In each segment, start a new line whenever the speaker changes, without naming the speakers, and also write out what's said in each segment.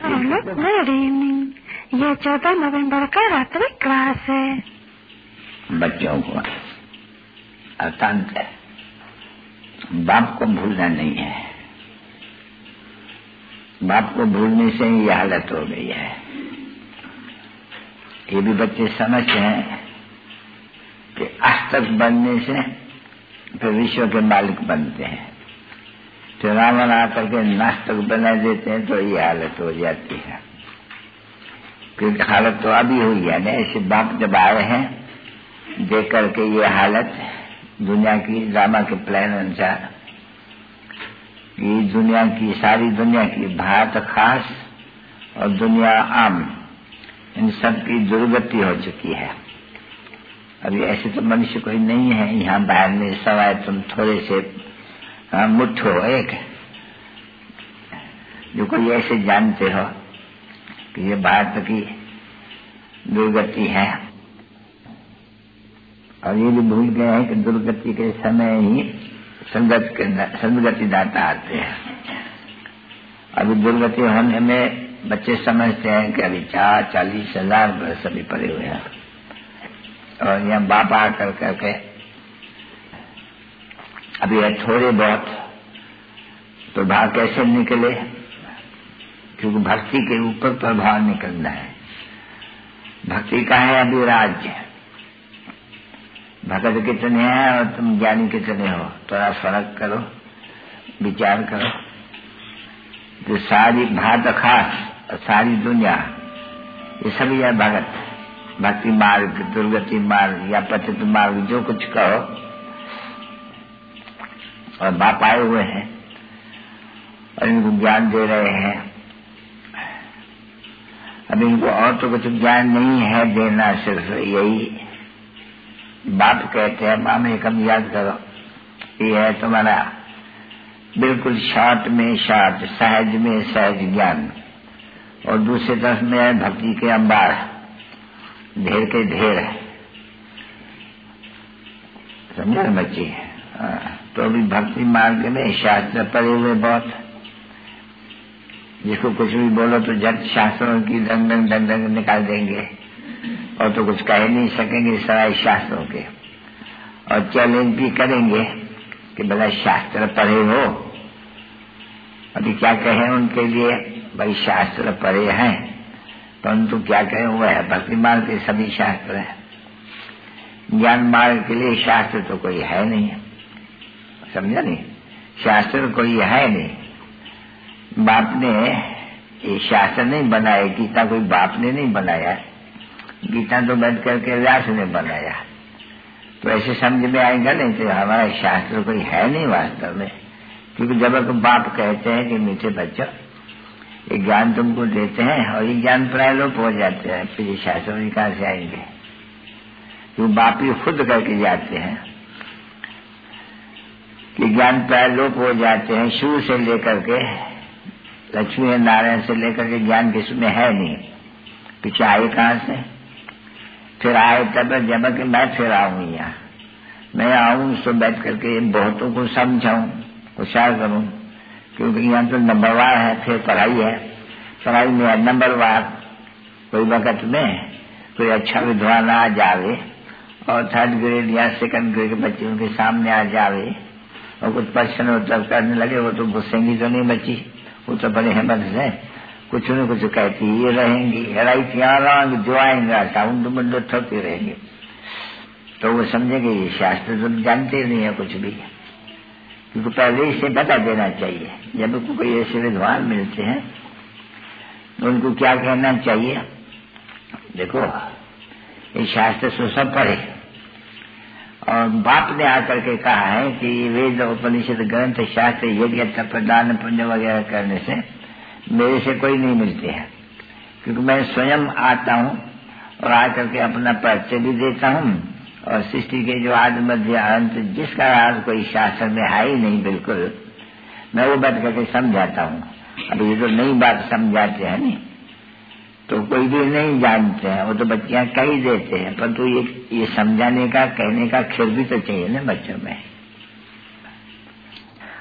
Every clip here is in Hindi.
Good evening. ये 14 नवंबर का रात्रि क्लास है।
बच्चों को अत्यंत बाप को भूलना नहीं है। बाप को भूलने से ही यह हालत हो गई है। ये भी बच्चे समझते हैं कि आस्तिक बनने से फिर विश्व के मालिक बनते हैं। तो रावण आकर के नास्तिक बना देते हैं तो ये हालत हो जाती है। क्योंकि हालत तो अभी हुई है ना। ऐसे बाप जब आए हैं देख करके ये हालत दुनिया की ड्रामा के प्लान अनुसार ये दुनिया की सारी दुनिया की भारत खास और दुनिया आम इन सब की दुर्गति हो चुकी है। अभी ऐसे तो मनुष्य कोई नहीं है यहाँ बाहर में, सवाए तुम थोड़े से मुट्ठो एक जो कोई ऐसे जानते हो कि ये भारत की दुर्गति है। और ये भी भूल गए हैं कि दुर्गति के समय ही सदगति दाता आते हैं। अभी दुर्गति होने में बच्चे समझते हैं कि अभी 40,000 वर्ष अभी पड़े हुए हैं। और यहाँ बाप आकर करके अभी है थोड़े बहुत प्रभाव कैसे निकले, क्योंकि भक्ति के ऊपर प्रभाव निकलना है। भक्ति का है अभी राज्य। भगत कितने हैं और तुम ज्ञानी कितने हो, थोड़ा फर्क करो, विचार करो। जो सारी भारत खास और सारी दुनिया ये सभी है भगत। भक्ति मार्ग, दुर्गति मार्ग या पतित मार्ग जो कुछ कहो, और बाप आए हुए हैं और इनको ज्ञान दे रहे हैं। अब इनको और तो कुछ ज्ञान नहीं है देना, सिर्फ यही बाप कहते हैं माँ में कम याद करो, ये है तुम्हारा बिल्कुल शॉर्ट में शॉर्ट, सहज में सहज ज्ञान। और दूसरी तरफ में है भक्ति के अंबार, ढेर के ढेर। समझे बच्चे? तो अभी भक्ति मार्ग में शास्त्र पढ़े हुए बहुत, जिसको कुछ भी बोलो तो झट शास्त्रों की दंग दंग निकाल देंगे और तो कुछ कह नहीं सकेंगे सराय शास्त्रों के। और चैलेंज भी करेंगे कि भला शास्त्र पढ़े हो। अभी क्या कहें उनके लिए, भाई शास्त्र पढ़े हैं परंतु क्या कहें वो है भक्ति मार्ग के सभी शास्त्र है। ज्ञान मार्ग के लिए शास्त्र तो कोई है नहीं, समझा नहीं? शास्त्र कोई है नहीं। बाप ने ये शास्त्र नहीं बनाया, गीता कोई बाप ने नहीं बनाया। गीता तो बैठ करके व्यास ने बनाया। तो ऐसे समझ में आएगा नहीं कि हमारा शास्त्र कोई है नहीं वास्तव में। क्योंकि जब बाप कहते हैं कि मीठे बच्चों ये ज्ञान तुमको देते हैं और ये ज्ञान प्रायलोप हो जाते हैं, फिर ये शास्त्र में कहाँ से आएंगे? क्योंकि बाप ही खुद करके जाते हैं कि ज्ञान प्रायलोप हो जाते हैं। शुरू से लेकर के लक्ष्मी नारायण से लेकर के ज्ञान किसमें है नहीं। पीछे आए कहाँ से? फिर आए तब जब कि मैं फिर आऊँ यहाँ, मैं आऊँ तो बैठ करके बहुतों को समझाऊं, होशियार करूं। क्योंकि यहाँ तो नंबरवार है, फिर पढ़ाई है, पढ़ाई में नंबरवार। कोई वक्त में कोई अच्छा विद्वान आ जावे और 3rd ग्रेड या 2nd ग्रेड के बच्चे उनके सामने आ जावे और कुछ प्रश्न उत्तर करने लगे, वो तो घुसेंगी तो नहीं बच्ची, वो तो बड़े हिम्मत से कुछ न कुछ कहती ये रहेंगी, राइट यहाँ जो आएंगे साउंड मंडो ठोकते रहेंगे। तो वो समझेंगे ये शास्त्र तो जानते नहीं है कुछ भी। क्योंकि पहले इसे बता देना चाहिए। जब कोई ऐसे विद्वान मिलते हैं तो उनको क्या कहना चाहिए? देखो ये शास्त्र सो सब पढ़े, और बाप ने आकर के कहा है कि वेद उपनिषद ग्रंथ शास्त्र यज्ञ प्रदान पुण्य वगैरह करने से मेरे से कोई नहीं मिलते हैं। क्योंकि मैं स्वयं आता हूँ और आकर के अपना परिचय भी देता हूँ और सृष्टि के जो आदि मध्य अंत जिसका आज कोई शास्त्र में है ही नहीं बिल्कुल, मैं वो बैठ करके समझाता हूँ। अब ये तो नई बात समझाते हैं नहीं तो कोई भी नहीं जानते हैं, वो तो बच्चियां कह ही देते हैं, परंतु ये समझाने का कहने का खिर भी तो चाहिए ना बच्चों में।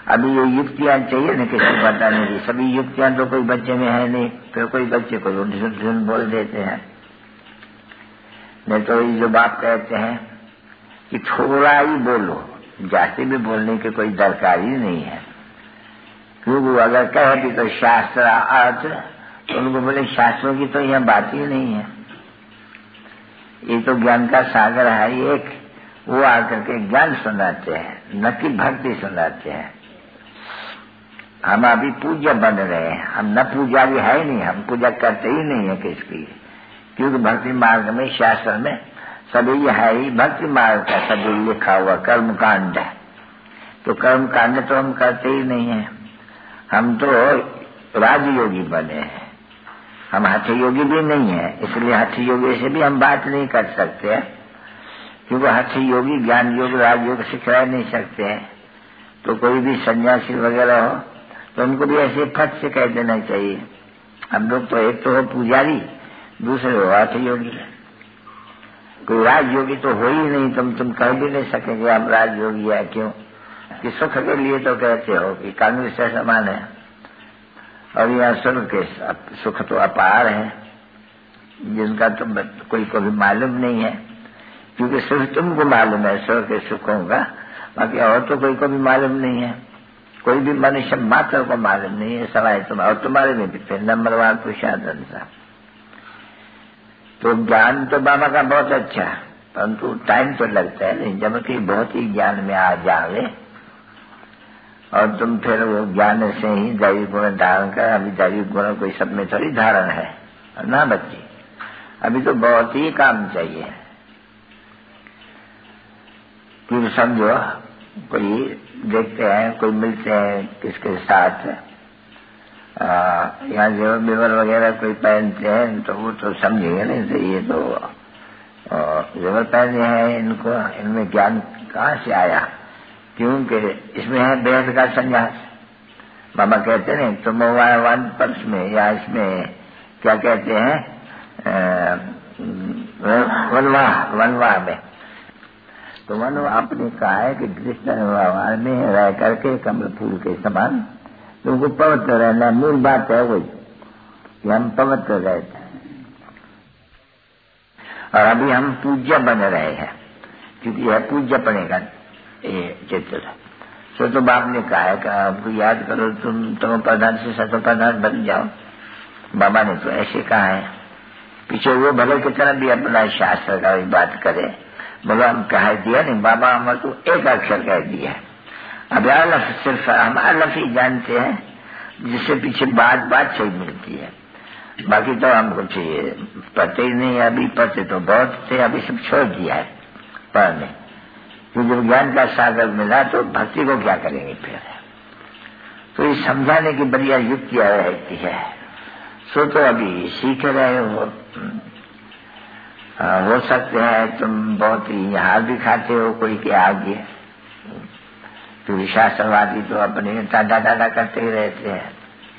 अभी ये युक्तियां चाहिए ना किसी को बताने की, सभी युक्तियां तो कोई बच्चे में है नहीं, फिर कोई बच्चे को झुन बोल देते हैं। नहीं तो ये जो बाप कहते हैं कि थोड़ा ही बोलो, जाते भी बोलने की कोई दरकार ही नहीं है, क्योंकि अगर कहे भी तो शास्त्र अर्थ, तो उनको बोले शास्त्रों की तो यह बात ही नहीं है, ये तो ज्ञान का सागर है एक, वो आकर के ज्ञान सुनाते हैं, न कि भक्ति सुनाते हैं। हम अभी पूज्य बन रहे हैं, हम न पूजा भी है ही नहीं, हम पूजा करते ही नहीं है किसकी, क्योंकि भक्ति मार्ग में शास्त्र में सभी है ही भक्ति मार्ग का सभी लिखा हुआ कर्म कांड है, तो कर्म कांड तो हम करते ही नहीं है। हम तो राजयोगी बने हैं, हम हठ योगी भी नहीं है, इसलिए हठ योगी से भी हम बात नहीं कर सकते हैं, क्योंकि हठ योगी ज्ञान योग राजयोग सिखा नहीं सकते हैं। तो कोई भी सन्यासी वगैरह हो तो उनको भी ऐसे फट से कह देना चाहिए। हम लोग तो एक तो हो पुजारी, दूसरे हो हठ योगी, कोई राजयोगी तो हो ही नहीं, तुम कह भी नहीं सकेंगे हम राजयोगी है। क्यों कि सुख के लिए तो कहते हो कि कानून से समान है, और यहाँ स्वर्ग के सुख तो अपार है, जिनका तो कोई को भी मालूम नहीं है, क्योंकि सिर्फ तुमको मालूम है स्वर्ग के सुखों का, बाकी और तो कोई को भी मालूम नहीं है, कोई भी मनुष्य मात्र को मालूम नहीं है सवाए तुम, और तुम्हारे में भी फिर नंबर 1 पुरुषार्थन सा। तो ज्ञान तो बाबा का बहुत अच्छा, परंतु टाइम तो लगता है नहीं, जबकि बहुत ही ज्ञान में आ जावे और तुम फिर वो ज्ञान से ही दैविक गुण धारण कर। अभी दैविक गुण कोई सब में थोड़ी धारण है ना बच्ची, अभी तो बहुत ही काम चाहिए। फिर समझो कोई देखते हैं, कोई मिलते हैं किसके साथ, यहाँ जेवर बेवर वगैरह कोई पहनते हैं तो वो तो समझेंगे नहीं, तो ये तो जेवर पहने हैं, इनको इनमें ज्ञान कहाँ से आया, क्योंकि इसमें है वेद का संन्यास। बाबा कहते नहीं तो मोबाइल पर्स में या इसमें क्या कहते हैं वनवाह में, तो वनवाह आपने कहा है कि कृष्ण व्यवहार में रह करके कमल फूल के समान तुमको पवित्र रहना, मूल बात है वही कि हम पवित्र रहते हैं। और अभी हम पूज्य बन रहे हैं, क्योंकि यह पूज्य बनेगा ये चित्र। तो बाप ने कहा है कि आपको याद करो तुम प्रधान से सतो प्रधान बन जाओ। बाबा ने तो ऐसे कहा है, पीछे वो भले की तरह भी अपना शास्त्र का भी बात करे, बोलो हम कह दिया नहीं, बाबा हमारे तो एक अक्षर कह दिया है। अब अलफ सिर्फ हम अलफ ही जानते हैं, जिससे पीछे बात सही मिलती है, बाकी तो हम कुछ पढ़ते ही नहीं। अभी पढ़ते तो बहुत थे, अभी सब छोड़ दिया है पढ़ने, क्योंकि जब ज्ञान का सागर मिला तो भक्ति को क्या करेंगे फिर। तो ये समझाने की बढ़िया युक्तियां रहती है। सो तो अभी सीख रहे हो सकते हैं तुम बहुत ही हार भी खाते हो कोई के आगे, तो शास्त्रवादी तो अपने टाटा करते ही रहते हैं।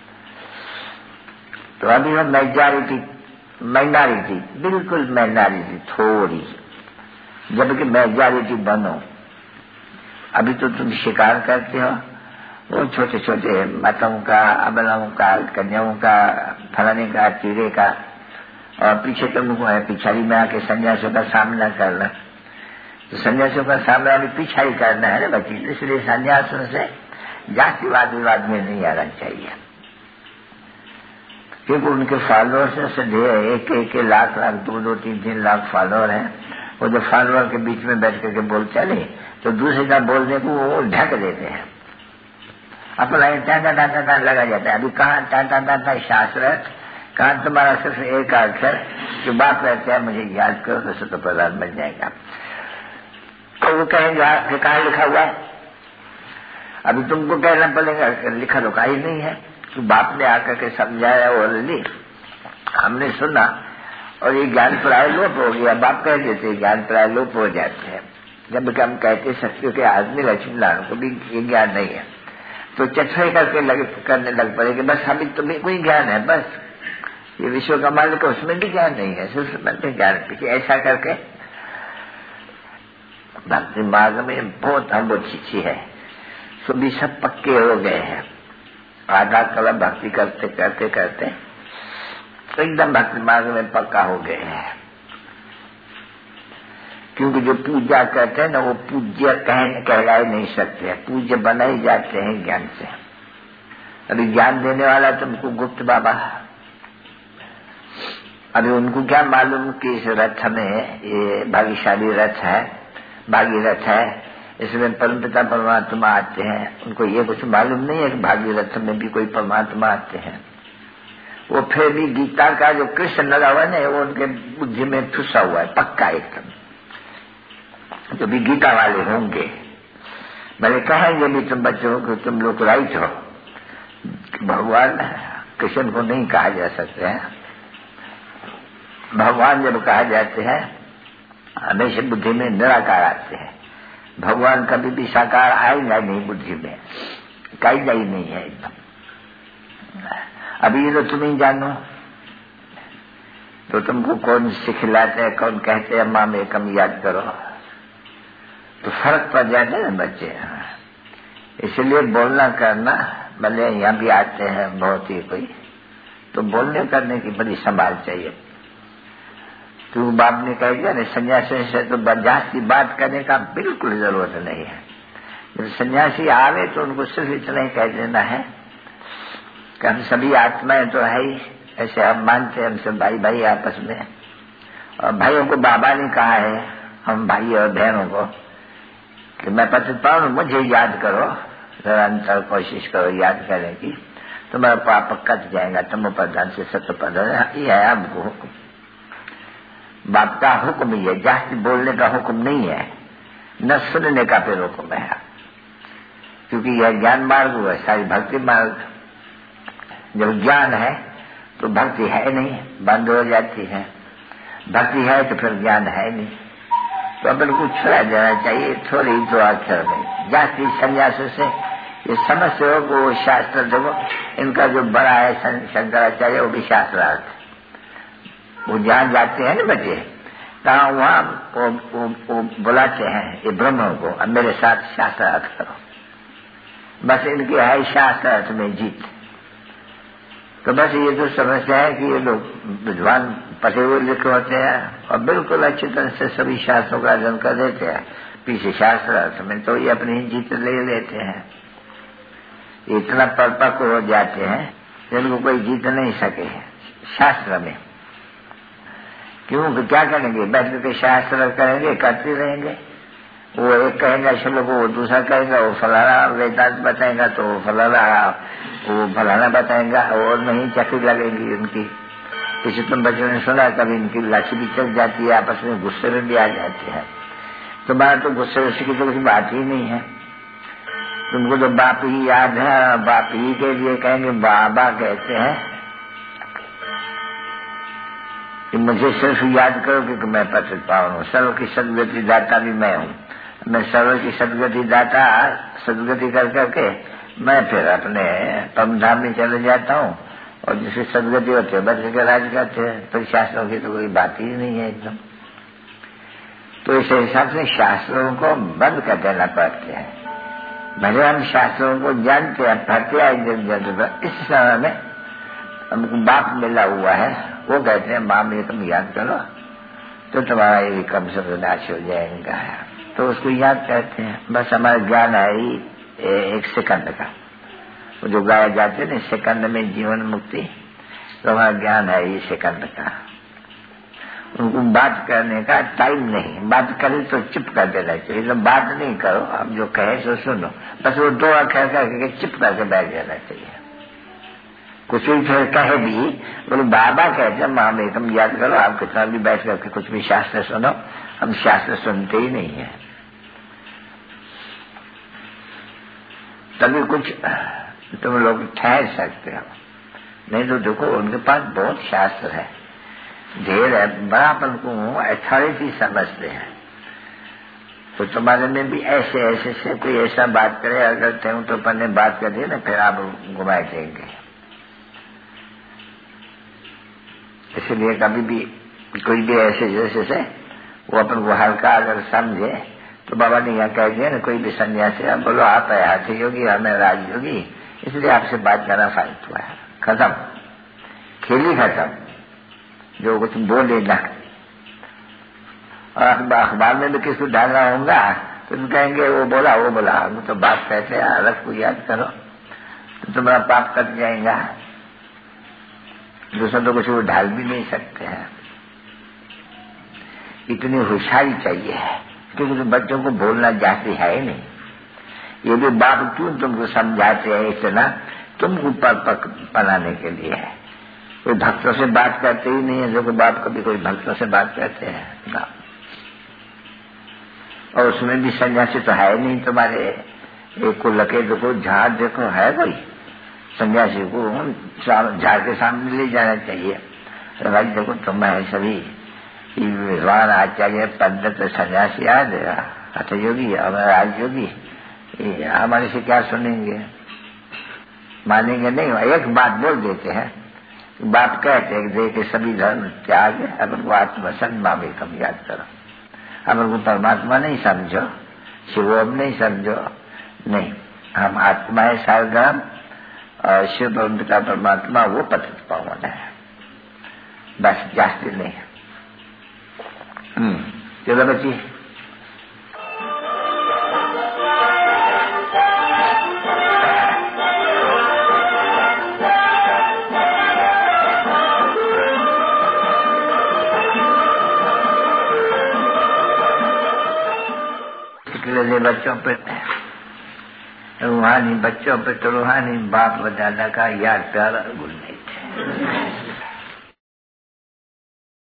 तो अभी हम माइनॉरिटी बिल्कुल माइनॉरिटी थोड़ी, जबकि मेजॉरिटी बनो। अभी तो तुम शिकार करते हो वो छोटे छोटे मतों का, अबलाओं का, कन्याओं का, फलाने का, चीरे का, और पीछे तुमको है पिछाड़ी में आके सन्यासियों का सामना करना। तो सन्यासियों का सामना भी पीछा ही करना है ना बच्ची, इसलिए सन्यासियों से जातिवाद विवाद में नहीं आना चाहिए, क्योंकि उनके फॉलोअर्स से ढेर एक लाख 2 3 लाख फॉलोअर हैं। वो जो फॉलोअर के बीच में बैठ करके बोल चले तो दूसरे का बोलने को वो ढक देते हैं, अपना टाटा लगा जाता है। अभी कहाँ टाटा शास्त्र, कहाँ तुम्हारा सिर्फ एक अक्षर जो बात रहता है मुझे याद करो तो सतो प्रधान बन जाएगा। तो वो कहेंगे कहाँ लिखा हुआ है, अभी तुमको कहना पड़ेगा लिखा तो कहीं नहीं है। तो बाप ने आकर के समझाया ऑलरेडी, हमने सुना, और ये ज्ञान प्राय लोप हो गया। बाप कह देते ज्ञान प्राय लोप हो जाते हैं, जबकि हम कहते सत्य के आदमी लक्ष्मीनारायण को भी ये ज्ञान नहीं है, तो चटफे करके करने लग पड़ेगी। बस अभी तुम्हें कोई ज्ञान है, बस ये विश्व का मालिक है उसमें भी ज्ञान नहीं है, सिर्फ मन में ज्ञान पीछे ऐसा करके भक्ति मार्ग में बहुत अनुभूति है। सो भी सब पक्के हो गए हैं। आधा कला भक्ति करते करते करते तो एकदम भक्ति मार्ग में पक्का हो गए हैं। क्योंकि जो पूजा करते हैं ना, वो पूज्य कहलाए नहीं सकते, पूज्य बनाए जाते हैं ज्ञान से। अभी ज्ञान देने वाला तुमको गुप्त बाबा, अभी उनको क्या मालूम कि इस रथ में ये भाग्यशाली रथ है, भागीरथ है, इसमें परमपिता परमात्मा आते हैं। उनको ये कुछ मालूम नहीं है कि भागीरथ में भी कोई परमात्मा आते हैं। वो फिर भी गीता का जो कृष्ण लगावन है वो उनके बुद्धि में ठुसा हुआ है, पक्का एकदम। जो भी गीता वाले होंगे भले कहेंगे भी तुम बच्चों को तुम लोग राइट हो, भगवान कृष्ण को नहीं कहा जा सकते हैं। भगवान जब कहा जाते हैं हमेशा बुद्धि में निराकार आते हैं। भगवान कभी भी साकार आएगा नहीं बुद्धि में, कायदा ही नहीं है एकदम। अभी ये तो तुम ही जानो, तो तुमको कौन सिखलाते हैं, कौन कहते हैं माँ में कम याद करो, तो फर्क पड़ जाता है ना बच्चे। इसलिए बोलना करना, भले यहाँ भी आते हैं बहुत ही कोई, तो बोलने करने की बड़ी संभाल चाहिए। तो बाप ने कह दिया ना, सन्यासी से तो जास्ती बात करने का बिल्कुल जरूरत नहीं है। जब सन्यासी आवे तो उनको सिर्फ इतना ही कह देना है कि हम सभी आत्माएं तो है ही, ऐसे हम मानते हैं, हम सब भाई भाई आपस में। और भाइयों को बाबा ने कहा है, हम भाई और बहनों को, कि मैं पतित पावन, मुझे याद करो, निरंतर कोशिश करो याद करने की, तुम्हारा पाप कट जाएगा। तमो प्रधान से सत्य प्रधान, ये है आपको हुक्म। बाप का हुक्म ही है, जास्ती बोलने का हुक्म नहीं है, न सुनने का फिर हुक्म है। क्योंकि यह ज्ञान मार्ग हुआ, सारी भक्ति मार्ग। जब ज्ञान है तो भक्ति है नहीं, बंद हो जाती है। भक्ति है तो फिर ज्ञान है नहीं। तो अपन को छुड़ा जाना चाहिए थोड़ी ही, तो अक्षर में जाति संन्यासों से ये समस्या हो को शास्त्र देखो, इनका जो बड़ा है शंकराचार्य, वो भी शास्त्रार्थ। वो जहाँ जाते हैं ना बच्चे, कहाँ वहाँ वो बुलाते हैं ये ब्रह्म को, अब मेरे साथ शास्त्रार्थ करो। बस इनकी है शास्त्रार्थ में जीत। तो बस ये जो समस्या है कि ये लोग विद्वान पढ़े हुए लिखे होते हैं और बिल्कुल अच्छी तरह से सभी शास्त्रों का अध्ययन कर देते हैं, पीछे शास्त्रार्थ में तो ये अपनी जीत ले लेते हैं। इतना परिपक्व हो जाते हैं जिनको कोई जीत नहीं सके शास्त्र में। क्यों, क्या करेंगे, बैठ के शास्त्र करेंगे, करते रहेंगे। वो एक कहेगा श्लोक, वो दूसरा कहेगा, वो फलाना वेदांत बताएगा तो वो फलाना बताएगा, और नहीं चक्री लगेगी उनकी। किसी तुम बच्चों ने सुना कभी इनकी लाठी भी चल जाती है, आपस में गुस्से में भी आ जाती है। तुम्हारा तो गुस्से वुस्से की तो कुछ बात ही नहीं है। तुमको तो बाप ही याद है, बाप ही के लिए कहेंगे। बाबा कहते हैं कि मुझे सिर्फ याद करो कि मैं पतित पावन हूँ, सर्व की सदगति दाता भी मैं हूँ। मैं सर्व की सदगति दाता, सदगति कर करके मैं फिर अपने परमधाम में चले जाता हूँ, और जिसकी सदगति होती है बच के राज करते हैं। तो शास्त्रों की तो कोई बात ही नहीं है एकदम। तो इस हिसाब से शास्त्रों को बंद कर देना पड़ते हैं। भले हम शास्त्रों को जानते हैं, पढ़ते हैं, इस समय में हमको बाप मिला हुआ है, वो कहते हैं माँ में तुम याद करो तो तुम्हारा ये कम से नाश हो जाएगा। तो उसको याद करते हैं। बस हमारा ज्ञान है ही एक सेकंड का, वो जो गाया जाते हैं सेकंड में जीवन मुक्ति, तो हमारा ज्ञान है ही सेकंड का। उनको बात करने का टाइम नहीं, बात करे तो चुप कर देना चाहिए। तो बात नहीं करो, अब जो कहे सो सुनो, बस वो दो अक्षर करके चुप करके बैठ जाना चाहिए। कुछ भी फिर कहे भी, बोले बाबा कहते हैं माँ में तुम याद करो, आप कितना भी बैठ करके कुछ भी शास्त्र सुनो, हम शास्त्र सुनते ही नहीं है। तभी कुछ तुम लोग ठहर सकते हो, नहीं तो देखो उनके पास बहुत शास्त्र है, ढेर है, बड़ापन को अथॉरिटी समझते हैं। तो तुम्हारे में भी ऐसे ऐसे से कोई ऐसा बात करे, अगर तुम तो अपन ने बात कर दी ना, फिर आप घुमाए देंगे। इसलिए कभी भी कोई भी ऐसे जैसे से वो अपन को हल्का अगर समझे तो बाबा ने यहाँ कह दिया ना, कोई भी सन्यासी, आप बोलो आप है हाथी योगी, हमें राजयोगी, इसलिए आपसे बात करना फालतू है, खत्म, खेल ही खत्म, जो कुछ बोले ना। और अखबार में भी किसको डालना होगा तो तुम कहेंगे वो बोला, हम तो बात कहते हैं, अलग को याद करो तो तुम्हारा पाप कट जाएगा। दूसरों तो कुछ वो ढाल भी नहीं सकते हैं। इतनी होशियारी चाहिए है, क्योंकि तो बच्चों को बोलना जाती है ही नहीं। ये भी बाप क्यों तुमको समझाते हैं इतना, तुमको बनाने के लिए है। कोई भक्तों से बात करते ही नहीं है, जो बाप कभी कोई भक्तों से बात करते हैं ना। और उसमें भी सन्यासी तो है नहीं तुम्हारे, एक को लके देखो, झाड़ देखो, है कोई सन्यासी को झाड़ के सामने ले जाना चाहिए। अरे भाई देखो तुम है सभी विद्वान आचार्य पंडित सन्यासी आज हठ योगी और राजयोगी, हमारे से क्या सुनेंगे, मानेंगे नहीं। एक बात बोल देते हैं, बात कहते हैं दे के सभी धर्म त्याग, अपन को आत्मसन्मा में कम याद करो, अपन को परमात्मा नहीं समझो, शिवोम नहीं समझो, नहीं, हम आत्मा है सारगाम, और शिव पिता परमात्मा वो पतित पावन है, बस जास्ती नहीं। चलो बच्ची, बच्चों पे रूहानी, बच्चों पे तो रूहानी, बाप व दादा का याद प्यारा गुण नहीं थे।